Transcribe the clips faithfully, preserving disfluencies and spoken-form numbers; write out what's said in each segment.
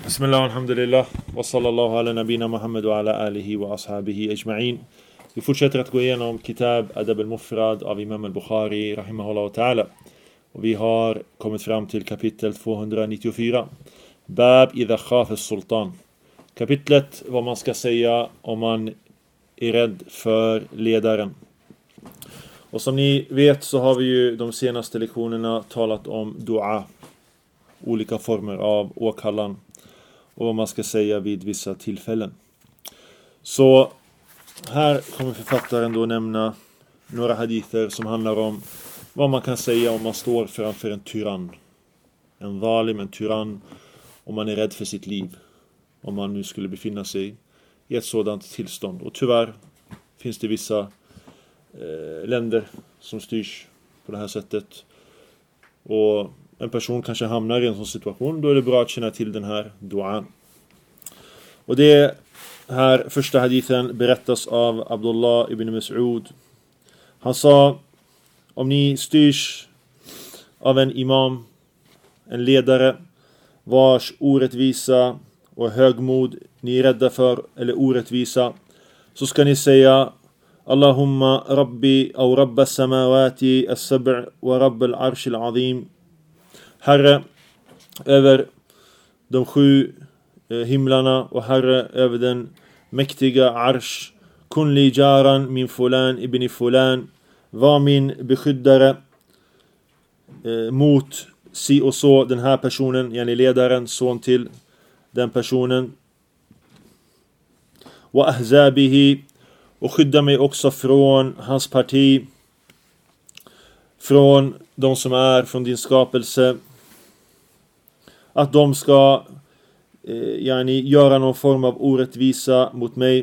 Bismillah, alhamdulillah, wa sallallahu ala nabina Muhammad wa ala alihi wa ashabihi ajma'in. Vi fortsätter att gå igenom Kitab Adab al-Mufrad av Imam al-Bukhari, rahimahullah ta'ala. Och vi har kommit fram till kapitel tvåhundranittiofyra. Bab idha khaf as-sultan. Kapitlet vad man ska säga om man är rädd för ledaren. Och som ni vet så har vi ju de senaste lektionerna talat om dua. Olika former av åkallan. Och vad man ska säga vid vissa tillfällen. Så här kommer författaren då nämna några hadither som handlar om vad man kan säga om man står framför en tyrann. En zalim, en tyrann. Om man är rädd för sitt liv. Om man nu skulle befinna sig i ett sådant tillstånd. Och tyvärr finns det vissa eh, länder som styrs på det här sättet. Och en person kanske hamnar i en sån situation, då är det bra att känna till den här duan. Och det här första hadithen berättas av Abdullah ibn Mas'ud. Han sa, om ni styrs av en imam, en ledare, vars orättvisa och högmod ni är rädda för, eller orättvisa, så ska ni säga Allahumma rabbi au rabba samawati as-sab' wa rabb al-arsh al-azim. Herre över de sju himlarna och Herre över den mäktiga arsh. Kun li jaran min fulan ibn fulan. Var min beskyddare eh, mot si och så den här personen, yani ledaren, son till den personen. Wa ahzabihi, och skydda mig också från hans parti, från de som är från din skapelse, att de ska eh, yani, göra någon form av orättvisa mot mig.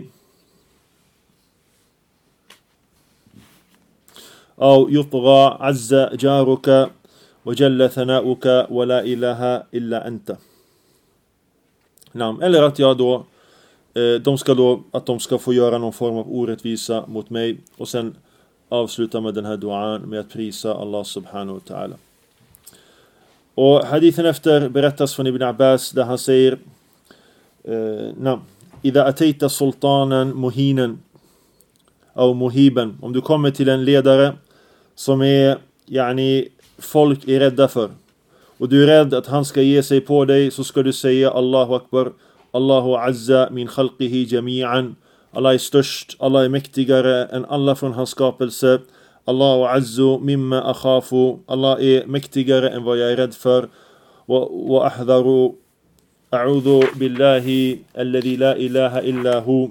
Au yutgha azza jaruka wa jalla thanauka wa la ilaha illa anta. Nam, eller att jag då eh, de ska då att de ska få göra någon form av orättvisa mot mig, och sen avsluta med den här duan med att prisa Allah subhanahu wa ta'ala. Och hadithen efter berättas från Ibn Abbas där han säger eh, nam, idha atayta sultanan muhinan au muhiban, om du kommer till en ledare som är yani folk är rädda för, och du är rädd att han ska ge sig på dig, så ska du säga Allahu akbar, Allahu azza min khalqihi jami'an. Allah är störst, Allah är mäktigare än alla från hans skapelse. Allahu azzu mimma akhafu. Allah är mäktigare än vad jag är rädd för. Wa, wa ahdharu a'udhu billahi alladhi la ilaha illa hu.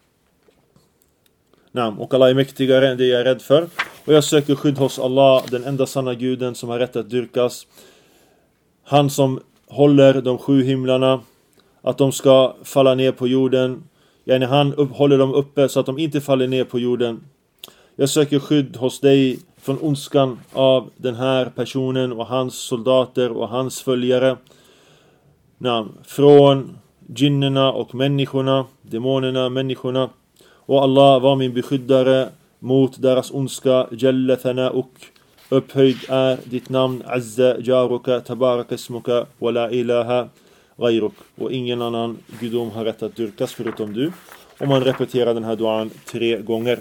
Naam, och Allah är mäktigare än det jag är rädd för. Och jag söker skydd hos Allah, den enda sanna guden som har rätt att dyrkas. Han som håller de sju himlarna, att de ska falla ner på jorden. Yani han upp, håller dem uppe så att de inte faller ner på jorden. Jag söker skydd hos dig från ondskan av den här personen och hans soldater och hans följare. Naam, från djinnerna och människorna, demonerna, människorna. Och Allah var min beskyddare mot deras ondska. Jalla thanauk, upphöjd är ditt namn. Azza jaruka tabaraka ismuka wa la ilaha ghayruk, och ingen annan gudom har rätt att dyrkas förutom du. Om man repeterar den här duan tre gånger.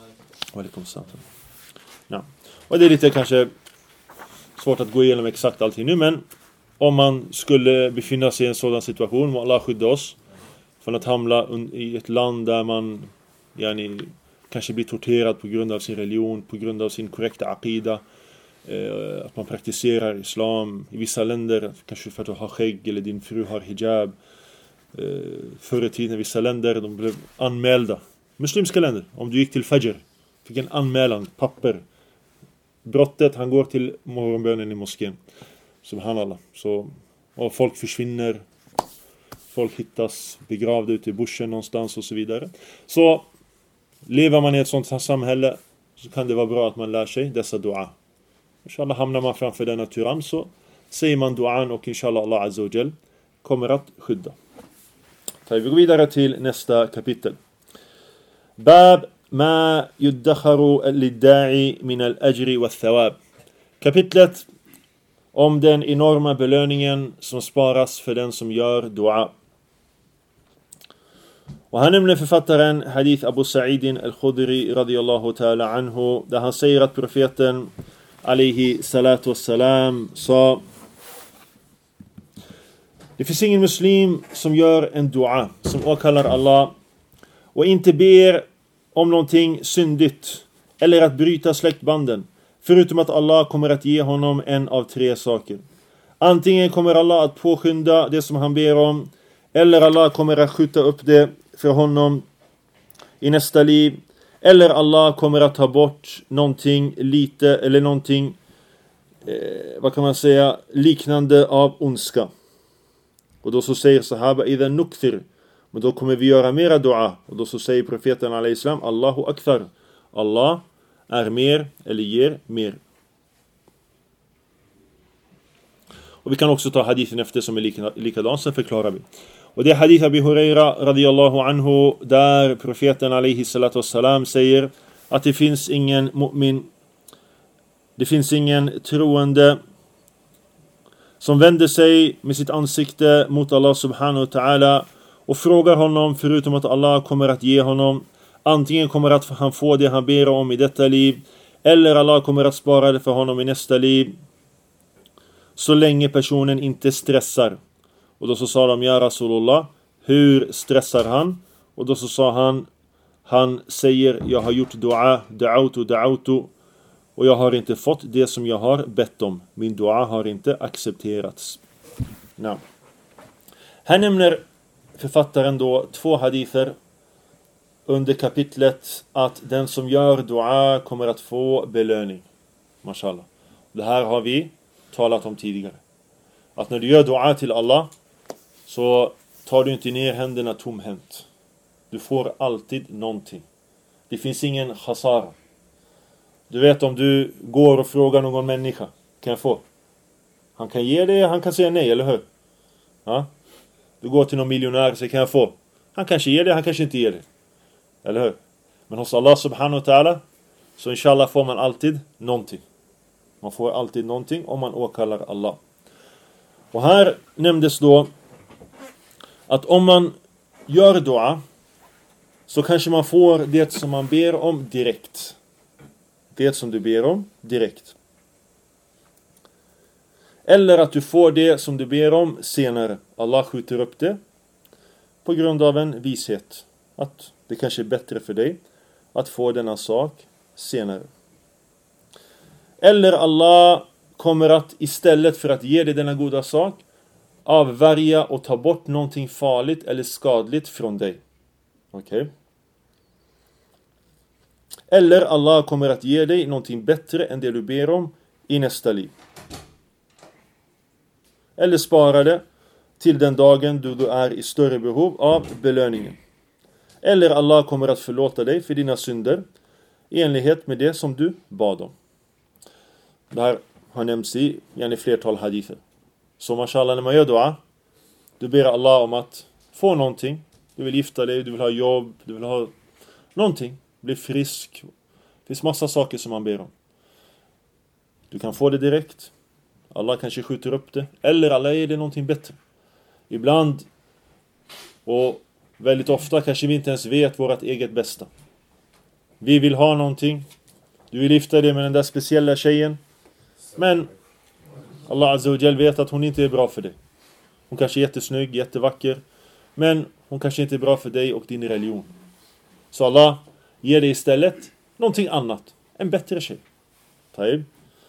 Ja. Och det är lite kanske svårt att gå igenom exakt allting nu, men om man skulle befinna sig i en sådan situation, må Allah skydda oss från att hamna i ett land där man yani, kanske blir torterad på grund av sin religion, på grund av sin korrekta aqida, eh, att man praktiserar islam i vissa länder, kanske för att du har skägg eller din fru har hijab. eh, förr i tiden i vissa länder de blev anmälda, muslimska länder, om du gick till Fajr fick en anmälan, papper, brottet, han går till morgonbönen i moskén, subhanallah. Så, och folk försvinner, folk hittas begravda ute i bushen någonstans och så vidare. Så lever man i ett sånt samhälle, så kan det vara bra att man lär sig dessa dua. Inshallah, hamnar man framför denna tyrann, så säger man duan, och inshallah Allah azza wa jal kommer att skydda. Så vi går vidare till nästa kapitel. Bab ma yuddakharu lid-da'i min al-ajri wa-thawab. Kapitlet om den enorma belöningen som sparas för den som gör dua. Och han nämner författaren Hadith Abu Sa'idin al-Khudri radiyallahu ta'ala anhu, där han säger att profeten alaihi salatu wassalam sa: det finns ingen muslim som gör en dua, som åkallar Allah och inte ber om någonting syndigt eller att bryta släktbanden, förutom att Allah kommer att ge honom en av tre saker. Antingen kommer Allah att påskynda det som han ber om, eller Allah kommer att skjuta upp det för honom i nästa liv, eller Allah kommer att ta bort någonting lite eller någonting eh, vad kan man säga, liknande av ondska. Och då så säger sahaba idha nukthir, men då kommer vi göra mera dua. Och då så säger profeten alayhi salam, Allahu akthar, Allah är mer eller ger mer. Och vi kan också ta hadithen efter som är likadan, så förklarar vi. Och det är hadith Abi Huraira radiyallahu anhu, där profeten alayhi salatu wassalam säger att det finns ingen mu'min, det finns ingen troende som vänder sig med sitt ansikte mot Allah subhanahu wa ta'ala och frågar honom, förutom att Allah kommer att ge honom, antingen kommer att han få det han ber om i detta liv, eller Allah kommer att spara det för honom i nästa liv, så länge personen inte stressar. Och då så sa de, ja Rasulullah, hur stressar han? Och då så sa han, han säger, jag har gjort dua, da'autu, da'autu, och jag har inte fått det som jag har bett om. Min dua har inte accepterats. No. Här nämner författaren då två hadither under kapitlet att den som gör dua kommer att få belöning. Mashallah. Det här har vi talat om tidigare. Att när du gör dua till Allah, så tar du inte ner händerna tomhänt. Du får alltid någonting. Det finns ingen khasara. Du vet, om du går och frågar någon människa, kan jag få? Han kan ge det, han kan säga nej, eller hur? Ja? Du går till någon miljonär och säger, kan jag få? Han kanske ger det, han kanske inte ger det. Eller hur? Men hos Allah subhanahu wa ta'ala, så inshallah får man alltid någonting. Man får alltid någonting om man åkallar Allah. Och här nämndes då att om man gör dua, så kanske man får det som man ber om direkt. Det som du ber om direkt. Eller att du får det som du ber om senare. Allah skjuter upp det på grund av en vishet. Att det kanske är bättre för dig att få denna sak senare. Eller Allah kommer att istället för att ge dig denna goda sak avvärja och ta bort någonting farligt eller skadligt från dig. Okej. Okay. Eller Allah kommer att ge dig någonting bättre än det du ber om i nästa liv. Eller spara det till den dagen då du är i större behov av belöningen. Eller Allah kommer att förlåta dig för dina synder i enlighet med det som du bad om. Det här har nämnts i yani flertal hadither. Så mashallah, när man gör dua, du ber Allah om att få någonting. Du vill gifta dig, du vill ha jobb, du vill ha någonting. Bli frisk. Det finns massa saker som man ber om. Du kan få det direkt. Allah kanske skjuter upp det. Eller Allah ger det någonting bättre. Ibland och väldigt ofta kanske vi inte ens vet vårt eget bästa. Vi vill ha någonting. Du vill gifta dig med den där speciella tjejen. Men Allah Azza wa Jal vet att hon inte är bra för dig. Hon kanske är jättesnygg, jättevacker. Men hon kanske inte är bra för dig och din religion. Så Allah ger dig istället någonting annat. En bättre tjej. Taib.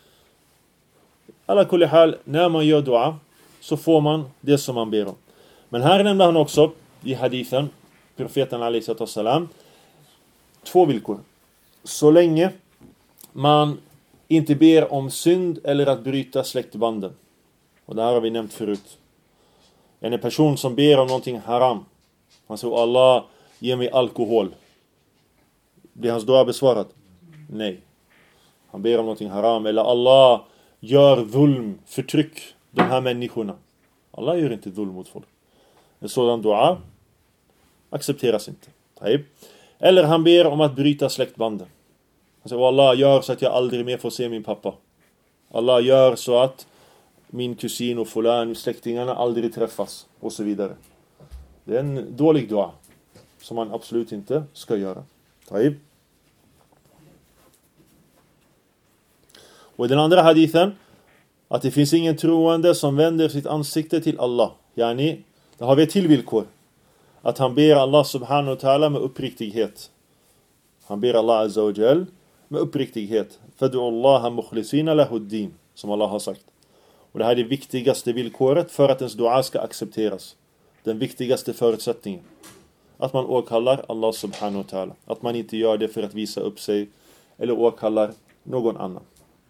Alla kulli hal, när man gör dua så får man det som man ber om. Men här nämnde han också i hadithen, profeten alayhi salatu wassalam, två villkor. Så länge man inte ber om synd eller att bryta släktbanden. Och det här har vi nämnt förut. En person som ber om någonting haram. Han säger, Allah, ge mig alkohol. Blir hans dua besvarad? Nej. Han ber om någonting haram. Eller Allah, gör zulm, förtryck de här människorna. Allah gör inte zulm mot folk. En sådan dua accepteras inte. Taib. Eller han ber om att bryta släktbanden. Han säger, Allah, gör så att jag aldrig mer får se min pappa. Allah, gör så att min kusin och fulan, släktingarna aldrig träffas. Och så vidare. Det är en dålig dua. som man absolut inte ska göra. Taib. Och i den andra hadithen, att det finns ingen troende som vänder sitt ansikte till Allah. Yani, det har vi ett till villkor. Att han ber Allah subhanahu wa ta'ala med uppriktighet. Han ber Allah azza wa jal med uppriktighet. Fadu Allah mukhlisina lahuddin, som Allah har sagt. Och det här är det viktigaste villkoret för att ens dua ska accepteras. Den viktigaste förutsättningen. Att man åkallar Allah subhanahu wa ta'ala. Att man inte gör det för att visa upp sig eller åkallar någon annan.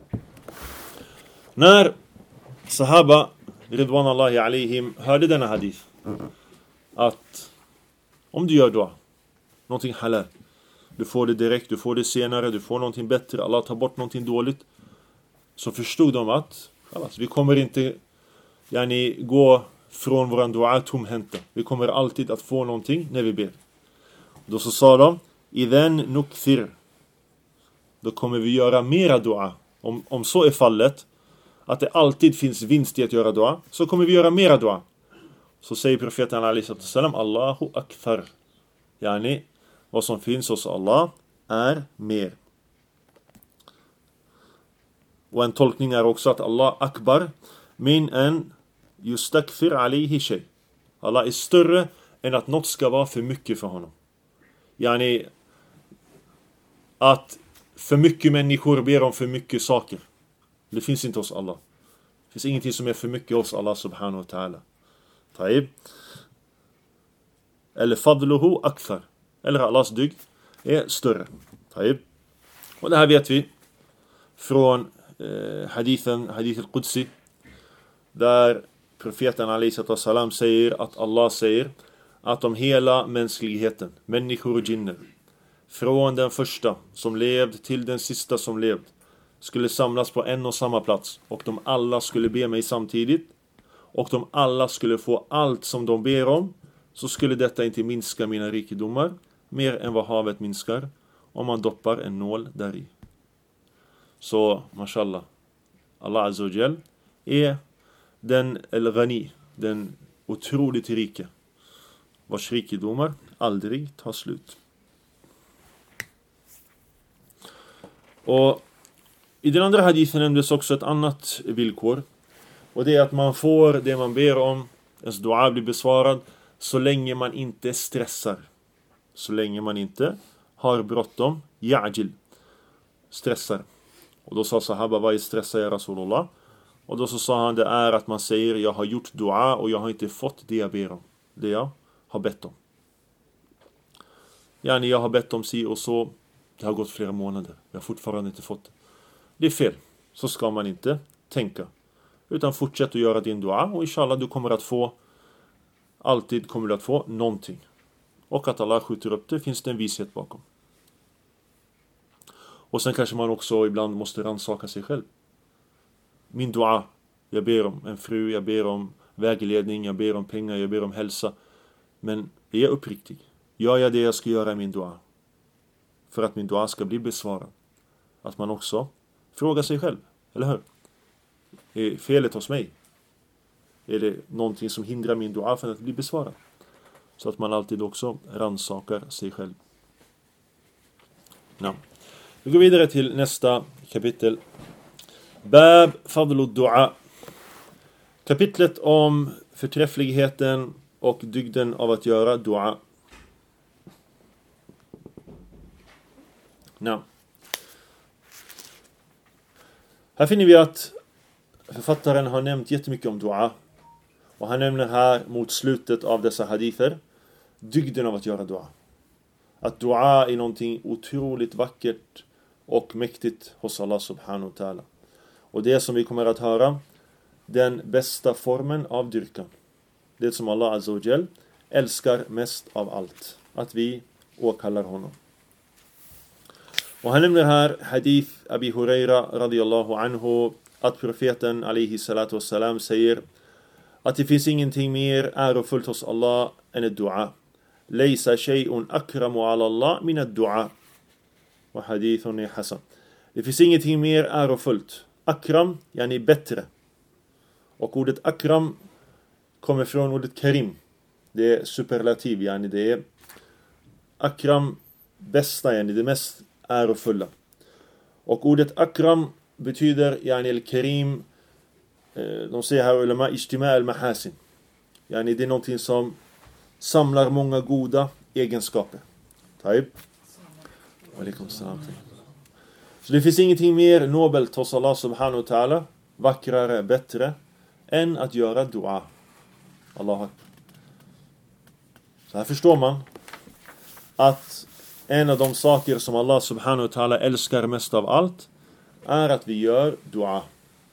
När sahaba ridwanallahi alaihim hörde denna hadith, att om du gör dua, någonting halal, du får det direkt, du får det senare, du får någonting bättre, Allah tar bort någonting dåligt, så förstod de att alltså, vi kommer inte yani, gå från våran dua tomhänta. Vi kommer alltid att få någonting när vi ber. Då så sa de, idhan nukthir, då kommer vi göra mera dua. Om, om så är fallet, att det alltid finns vinst i att göra dua, så kommer vi göra mera dua. Så säger profeten alaihi salam, Allahu akthar. Yani, vad som finns hos Allah är mer. Och en tolkning är också att Allah akbar min en yustakthir alaihi shay. Allah är större än att något ska vara för mycket för honom. Yani, att för mycket människor ber om för mycket saker. Det finns inte hos Allah. Det finns ingenting som är för mycket hos Allah subhanahu wa ta'ala. Taib. Eller fadluhu akthar. Eller Allahs dygd är större. Taib. Och det här vet vi från eh, hadithen, hadith al-Qudsi, där profeten alaihi salam säger att Allah säger att om hela mänskligheten, människor och jinner, från den första som levd till den sista som levd, skulle samlas på en och samma plats, och de alla skulle be mig samtidigt, och de alla skulle få allt som de ber om, så skulle detta inte minska mina rikedomar mer än vad havet minskar om man doppar en nål där i. Så, mashallah, Allah azza wa jal är den el-ghani, den otroligt rike, vars rikedomar aldrig tar slut. Och i den andra hadithen nämndes också ett annat villkor. Och det är att man får det man ber om, ens dua blir besvarad, så länge man inte stressar. Så länge man inte har bråttom, ya'jil, stressar. Och då sa sahaba, vad är stressa ya Rasulullah? Och då så sa han, det är att man säger, jag har gjort dua och jag har inte fått det jag ber om. Det jag har bett om. Yani jag har bett om si och så, det har gått flera månader. Jag har fortfarande inte fått det. Det är fel. Så ska man inte tänka. Utan fortsätt att göra din dua, och inshallah du kommer att få, alltid kommer du att få någonting. Och att Allah skjuter upp det, finns det en vishet bakom. Och sen kanske man också ibland måste rannsaka sig själv. Min dua, jag ber om en fru, jag ber om vägledning, jag ber om pengar, jag ber om hälsa. Men är jag uppriktig? Gör jag det jag ska göra i min dua? För att min dua ska bli besvarad. Att man också frågar sig själv, eller hur? Är felet hos mig? Är det någonting som hindrar min dua från att bli besvarad? Så att man alltid också rannsakar sig själv. Ja. Vi går vidare till nästa kapitel. Bab fadlu dua. Kapitlet om förträffligheten och dygden av att göra dua. Ja. Här finner vi att författaren har nämnt jättemycket om dua. Och han nämner här mot slutet av dessa hadither dygden av att göra dua. Att dua är någonting otroligt vackert och mäktigt hos Allah subhanahu wa ta'ala. Och det som vi kommer att höra, den bästa formen av dyrkan. Det som Allah azza wa jal älskar mest av allt. Att vi åkallar honom. Och han nämner här hadith Abi Huraira radiyallahu anhu, att profeten alaihi salatu wassalam säger att det finns ingenting mer ärofullt hos Allah än ett dua. Laysa shay'un akramu ala Allah min ad-du'a. Och hadithun är hasan. Det finns ingenting mer ärofullt. Akram, yani bättre. Och ordet akram kommer från ordet karim. Det är superlativ, yani det är akram, bästa, yani det mest ärofulla. Och ordet akram betyder yani al-karim, de säger här ulama, ijtima al-mahasin. Yani det är någonting som samlar många goda egenskaper. Taib. Alaikum salam. Så det finns ingenting mer nobelt hos Allah subhanahu wa ta'ala, vackrare, bättre, än att göra dua. Allah. Så här förstår man att en av de saker som Allah subhanahu wa ta'ala älskar mest av allt är att vi gör dua.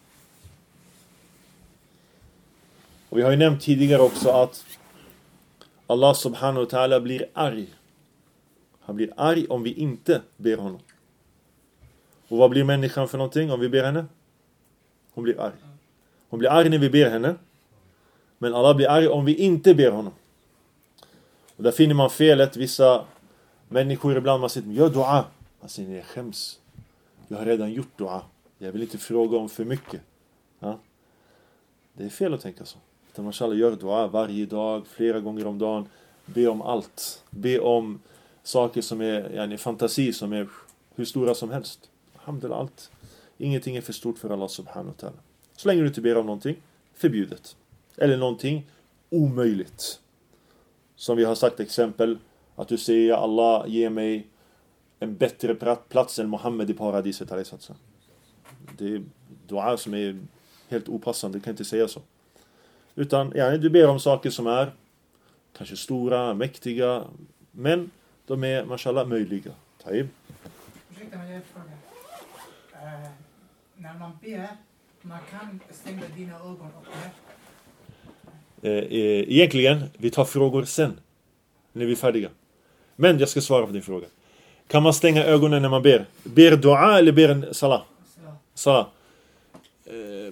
Och vi har ju nämnt tidigare också att Allah subhanahu wa ta'ala blir arg. Han blir arg om vi inte ber honom. Och vad blir människan för någonting om vi ber henne? Hon blir arg. Hon blir arg när vi ber henne. Men Allah blir arg om vi inte ber honom. Och där finner man felet. Vissa människor ibland man säger, gör dua. Man säger, jag skäms. Jag har redan gjort dua. Jag vill inte fråga om för mycket. Ja? Det är fel att tänka så. Utan man ska göra dua varje dag, flera gånger om dagen. Be om allt. Be om saker som är yani, fantasi, som är hur stora som helst. Alhamdulillah, allt. Ingenting är för stort för Allah subhanahu wa ta'ala. Så länge du inte ber om någonting förbjudet. Eller någonting omöjligt. Som vi har sagt exempel. Att du säger, Allah ger mig en bättre plats än Muhammed i paradiset. Det är dua som är helt opassande. Du kan inte säga så. Utan ja, du ber om saker som är kanske stora, mäktiga. Men de är, mashallah, möjliga. Taib. Ursäkta mig, jag frågar. Uh, när man ber, man kan stänga dina ögon och uh, uh, Egentligen, vi tar frågor sen. När vi är färdiga. Men jag ska svara på din fråga. Kan man stänga ögonen när man ber? Ber dua eller ber en salah? Salah. Uh,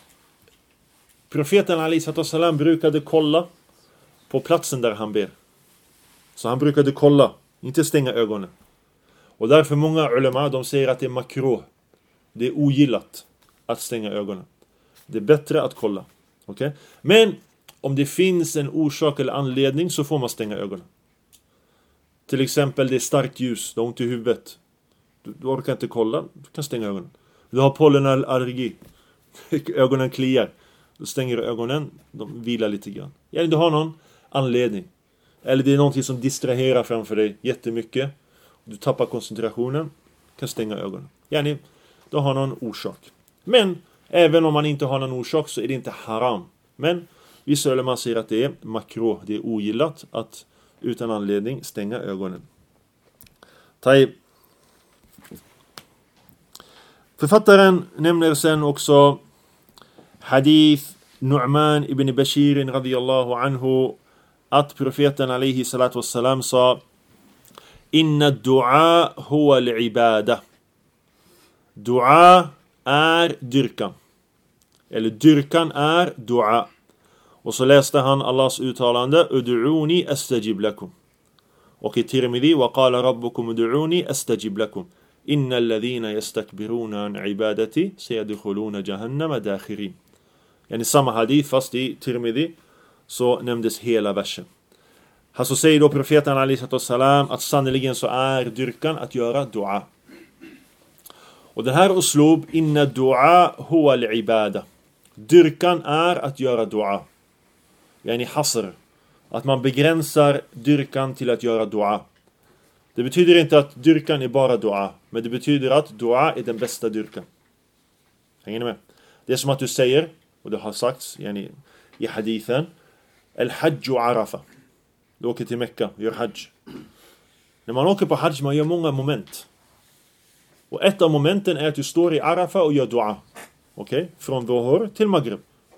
profeten alaihi salam brukade kolla på platsen där han ber. Så han brukade kolla, inte stänga ögonen. Och därför många ulema, de säger att det är makro. Det är ogillat att stänga ögonen. Det är bättre att kolla. Okay? Men om det finns en orsak eller anledning så får man stänga ögonen. Till exempel det är starkt ljus, du har ont i huvudet. Du, du orkar inte kolla, du kan stänga ögonen. Du har pollenallergi, ögonen kliar. Du stänger ögonen, de vilar lite grann. Ja, du har någon anledning. Eller det är någonting som distraherar framför dig jättemycket. Du tappar koncentrationen, kan stänga ögonen. Ja, du har någon orsak. Men även om man inte har någon orsak så är det inte haram. Men vissa ulema säger att det är makro, det är ogillat att utan anledning stänga ögonen. Taib. Författaren nämner sen också hadith Nu'man ibn Bashir radiyallahu anhu att profeten alaihi salatu wassalam sa inna du'a huwa al-ibada. Dua är dyrkan. Eller dyrkan är dua. Och så läste han Allahs uttalande ud'uni astajib lakum. Och i Tirmidhi wa qala rabbukum ud'uni astajib lakum. Innal ladhina yastakbiruna an ibadati sayadkhuluna jahannama dakhirin. Yani samma hadith fast i Tirmidhi så nämndes hela versen. Här så säger då profeten alaihi salam att sannoliken så är dyrkan att göra dua. Och den här uslub inna dua huwa al-ibada. Dyrkan är att göra dua. Yani hasr. Att man begränsar dyrkan till att göra dua. Det betyder inte att dyrkan är bara dua. Men det betyder att dua är den bästa dyrkan. Hänger ni med? Det är som att du säger, och det har sagts yani, i hadithen, al-hajju arafa. Du åker till Mekka, gör hajj. När man åker på hajj, man gör många moment. Och ett av momenten är att du står i Arafa och gör dua. Okej? Okay? Från Dhuhr till Maghrib.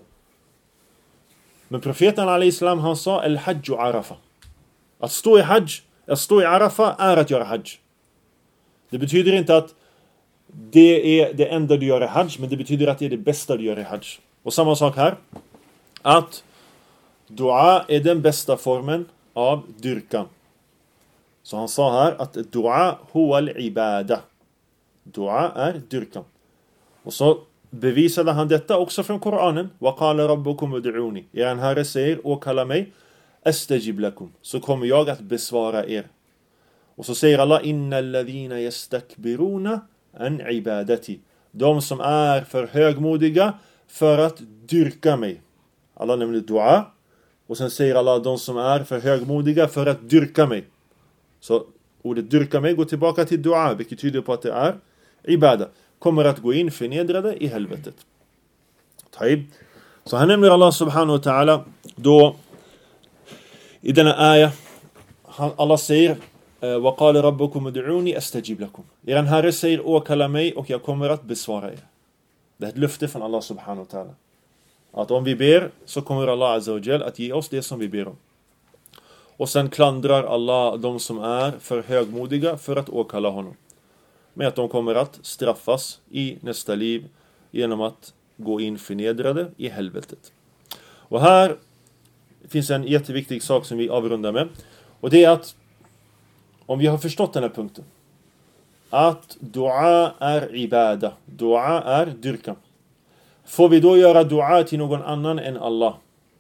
Men profeten alaihi salam han sa al-hajju arafa. Att stå i hajj, att stå i Arafa är att göra hajj. Det betyder inte att det är det enda du gör i hajj, men det betyder att det är det bästa du gör i hajj. Och samma sak här. Att dua är den bästa formen av dyrkan. Så han sa här att dua huwa al-ibada. Dua är dyrkan. Och så bevisade han detta också från Koranen. Wa qala rabbukum ud'uni. Er Herre säger, och kalla mig astajib lakum. Så kommer jag att besvara er. Och så säger Allah: innal ladhina yastakbiruna an ibadati. De som är för högmodiga för att dyrka mig. Allah nämner dua. Och sen säger Allah: de som är för högmodiga för att dyrka mig. Så ordet dyrka mig går tillbaka till dua, vilket tyder på att det är ibada. Kommer att gå in förnedrade i helvetet. Taib. Så han nämner Allah subhanahu wa ta'ala då i denna ayah. Allah säger: وَقَالَ رَبُّكُمُ دُعُونِي أَسْتَجِبْ لَكُمْ. Er Herre säger: åkalla mig och jag kommer att besvara er. Det är ett löfte från Allah subhanahu wa ta'ala. Att om vi ber så kommer Allah azza wa jal att ge oss det som vi ber om. Och sen klandrar Allah de som är för högmodiga för att åkalla honom. Med att de kommer att straffas i nästa liv genom att gå in förnedrade i helvetet. Och här finns en jätteviktig sak som vi avrundar med. Och det är att om vi har förstått den här punkten, att dua är ibada, dua är dyrkan. Får vi då göra dua till någon annan än Allah?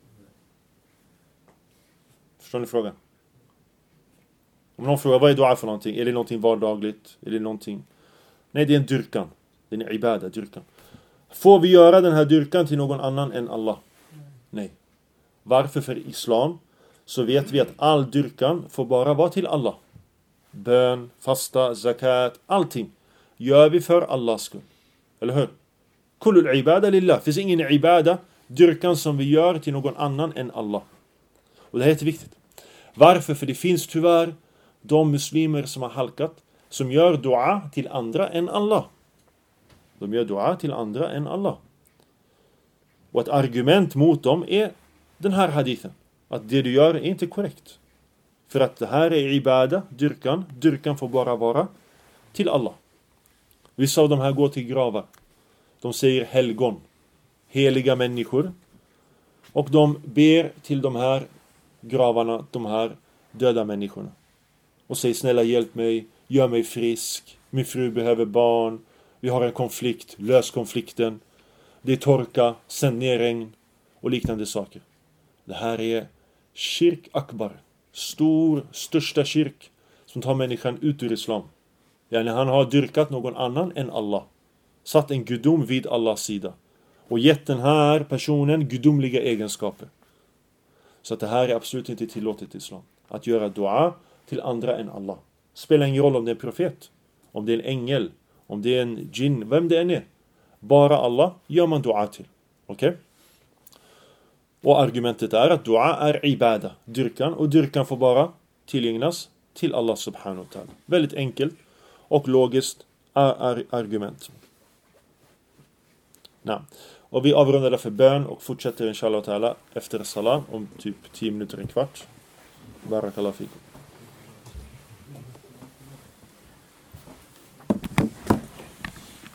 Förstår ni frågan? Om någon frågar: vad är dua för någonting? Är det någonting vardagligt? Är det någonting? Nej, det är en dyrkan. Det är en ibada, dyrkan. Får vi göra den här dyrkan till någon annan än Allah? Nej. Varför? För islam så vet vi att all dyrkan får bara vara till Allah. Bön, fasta, zakat, allting gör vi för Allahs skull. Eller hur? Kullul ibada lillah. Finns ingen ibada, dyrkan som vi gör till någon annan än Allah. Och det här är jätteviktigt. Varför? För det finns tyvärr de muslimer som har halkat, som gör dua till andra än Allah. De gör dua till andra än Allah. Och ett argument mot dem är den här hadithen. Att det du gör är inte korrekt. För att det här är ibada, dyrkan. Dyrkan får bara vara till Allah. Vissa av de här går till gravar. De säger helgon, heliga människor. Och de ber till de här gravarna, de här döda människorna. Och säger: snälla hjälp mig, gör mig frisk. Min fru behöver barn. Vi har en konflikt, lös konflikten. Det är torka, sänd ner regn och liknande saker. Det här är shirk akbar. Stor, största shirk som tar människan ut ur islam. Yani han har dyrkat någon annan än Allah. Satt en gudom vid Allahs sida. Och gett den här personen gudomliga egenskaper. Så att det här är absolut inte tillåtet i islam. Att göra dua till andra än Allah. Spelar ingen roll om det är en profet, om det är en ängel, om det är en djinn, vem det än är. Bara Allah gör man dua till. Okej? Okay? Och argumentet är att dua är ibada, dyrkan. Och dyrkan får bara tillgängnas till Allah subhanahu wa ta'ala. Väldigt enkelt och logiskt är argument. Nej. Och vi avrundar för bön och fortsätter inshallah ta'ala efter salam om typ tio minuter, en kvart. Barakallahu fikum.